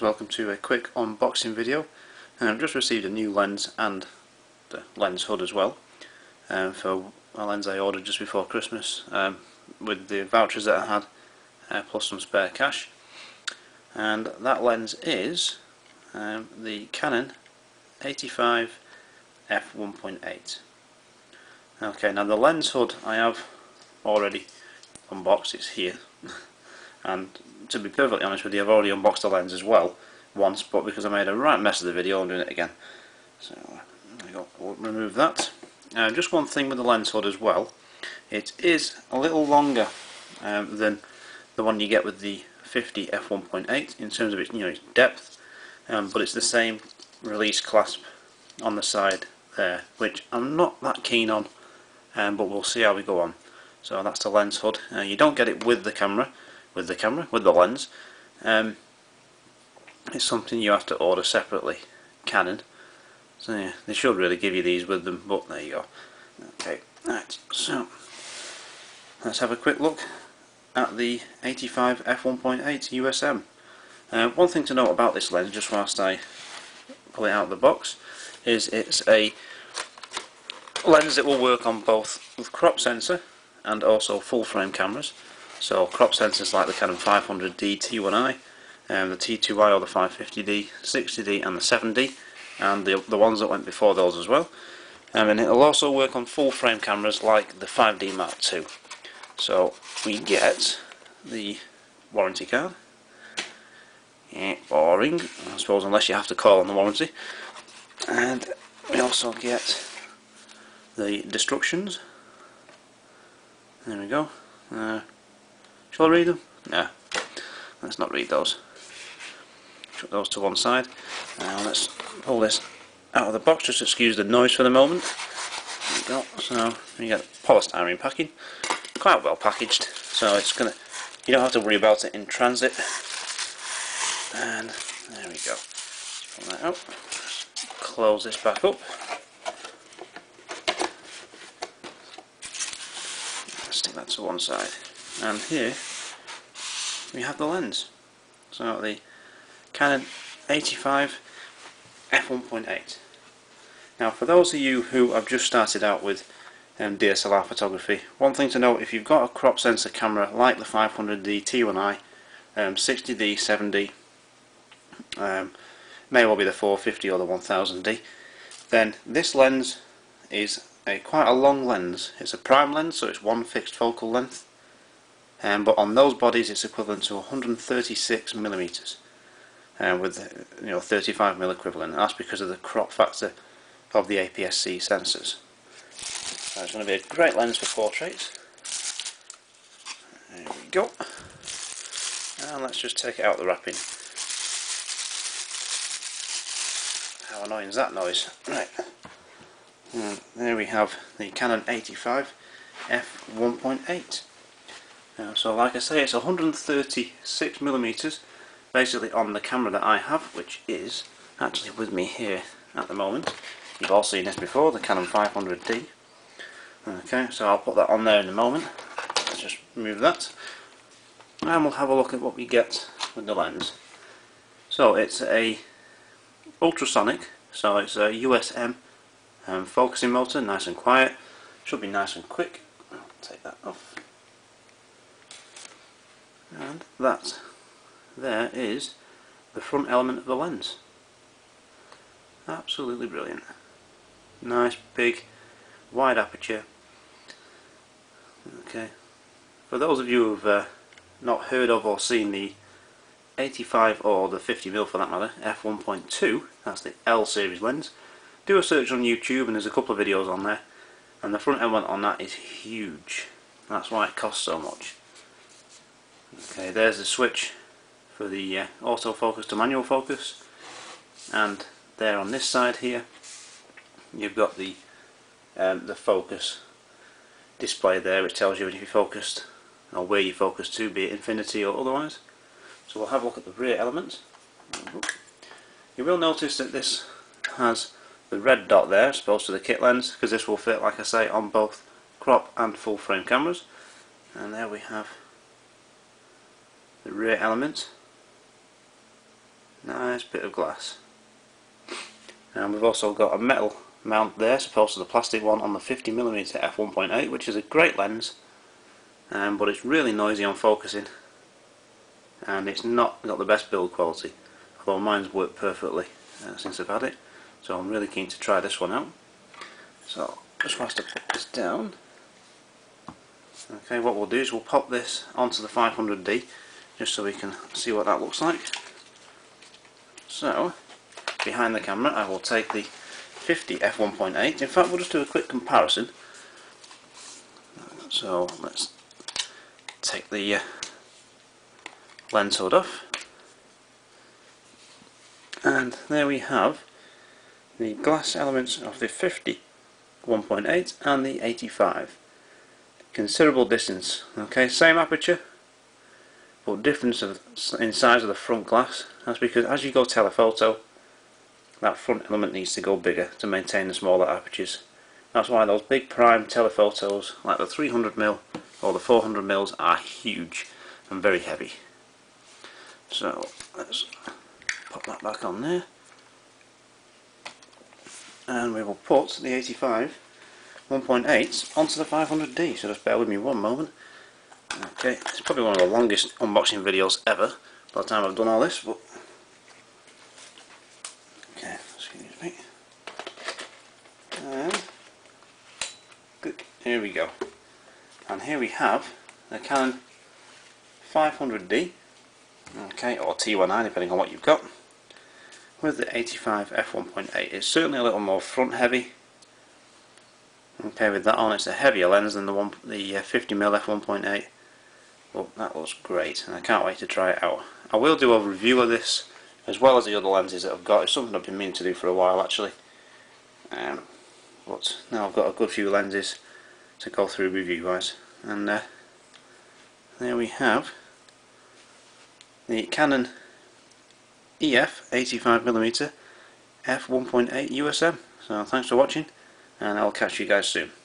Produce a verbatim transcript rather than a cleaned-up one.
welcome to a quick unboxing video. And I've just received a new lens and the lens hood as well um, for a lens I ordered just before Christmas um, with the vouchers that I had uh, plus some spare cash. And that lens is um, the Canon eighty-five f one point eight. Okay, now the lens hood I have already unboxed, it's here. And to be perfectly honest with you, I've already unboxed the lens as well once, but because I made a right mess of the video, I'm doing it again. So there we go. We'll remove that. Uh, just one thing with the lens hood as well, it is a little longer um, than the one you get with the fifty f one point eight in terms of its, you know, its depth, um, but it's the same release clasp on the side there, which I'm not that keen on, um, but we'll see how we go on. So that's the lens hood. Uh, you don't get it with the camera. with the camera, with the lens. Um, it's something you have to order separately, Canon. So yeah, they should really give you these with them, but there you go. Okay, right, so let's have a quick look at the eighty-five f one point eight U S M. Uh, one thing to note about this lens, just whilst I pull it out of the box, is it's a lens that will work on both with crop sensor and also full frame cameras. So crop sensors like the Canon five hundred D T one I, um, the T two I or the five fifty D, sixty D and the seven D, and the, the ones that went before those as well. Um, and it will also work on full frame cameras like the five D Mark two. So we get the warranty card. Yeah, boring, I suppose, unless you have to call on the warranty. And we also get the instructions. There we go. Uh, Shall I read them? No, let's not read those. Put those to one side. Now let's pull this out of the box. Just excuse the noise for the moment. There we go. So you get polystyrene packing, quite well packaged. So it's gonna, you don't have to worry about it in transit. And there we go. Let's pull that out. Close this back up. Stick that to one side. And here we have the lens. So the Canon eighty-five f one point eight. Now for those of you who have just started out with um, D S L R photography, one thing to note, if you've got a crop sensor camera like the five hundred D T one I, um, sixty D, seven D, um, may well be the four fifty or the one thousand D, then this lens is a quite a long lens. It's a prime lens, so it's one fixed focal length. Um, but on those bodies it's equivalent to one hundred thirty-six millimeters, um, with you know thirty-five mil equivalent. And that's because of the crop factor of the A P S C sensors. So it's going to be a great lens for portraits. There we go. And let's just take it out of the wrapping. How annoying is that noise? Right. And there we have the Canon eighty-five f one point eight. Uh, so like I say, it's one hundred thirty-six millimeters basically on the camera that I have, which is actually with me here at the moment. You've all seen this before, the Canon five hundred D. Okay, so I'll put that on there in a moment. Let's just remove that and we'll have a look at what we get with the lens. So it's a ultrasonic, so it's a U S M um, focusing motor, nice and quiet, should be nice and quick. I'll take that off. And that there is the front element of the lens. Absolutely brilliant. Nice big wide aperture. Okay, for those of you who've uh, not heard of or seen the eighty-five or the fifty mil for that matter f one point two, that's the L series lens, do a search on YouTube and there's a couple of videos on there, and the front element on that is huge. That's why it costs so much. Okay, there's the switch for the uh, autofocus to manual focus, and there on this side here you've got the um, the focus display there, which tells you if you're focused or where you focus to, be it infinity or otherwise. So we'll have a look at the rear element. You will notice that this has the red dot there as opposed to the kit lens, because this will fit, like I say, on both crop and full frame cameras. And there we have the rear element. Nice bit of glass. And we've also got a metal mount there, as opposed to the plastic one on the fifty millimeter f one point eight, which is a great lens, um, but it's really noisy on focusing, and it's not got the best build quality, although mine's worked perfectly uh, since I've had it, so I'm really keen to try this one out. So just want to put this down. Okay, what we'll do is we'll pop this onto the five hundred D just so we can see what that looks like. So behind the camera I will take the fifty f one point eight. In fact, we'll just do a quick comparison. So let's take the uh, lens hood off, and there we have the glass elements of the fifty one point eight and the eighty-five. Considerable distance. Okay, same aperture, but difference of, in size of the front glass. That's because as you go telephoto, that front element needs to go bigger to maintain the smaller apertures. That's why those big prime telephotos like the three hundred millimeter or the four hundred millimeter are huge and very heavy. So let's pop that back on there, and we will put the eighty-five one point eight onto the five hundred D, so just bear with me one moment. Okay, it's probably one of the longest unboxing videos ever by the time I've done all this, but okay, excuse me. And good, here we go. And here we have the Canon five hundred D, okay, or T one I depending on what you've got, with the eighty-five f one point eight. It's certainly a little more front heavy. Okay, with that on, it's a heavier lens than the one, the uh, fifty millimeter f one point eight. But that looks great, and I can't wait to try it out. I will do a review of this as well as the other lenses that I've got. It's something I've been meaning to do for a while actually. Um, but now I've got a good few lenses to go through review wise, and uh, there we have the Canon E F eighty-five millimeter f one point eight U S M. So thanks for watching, and I'll catch you guys soon.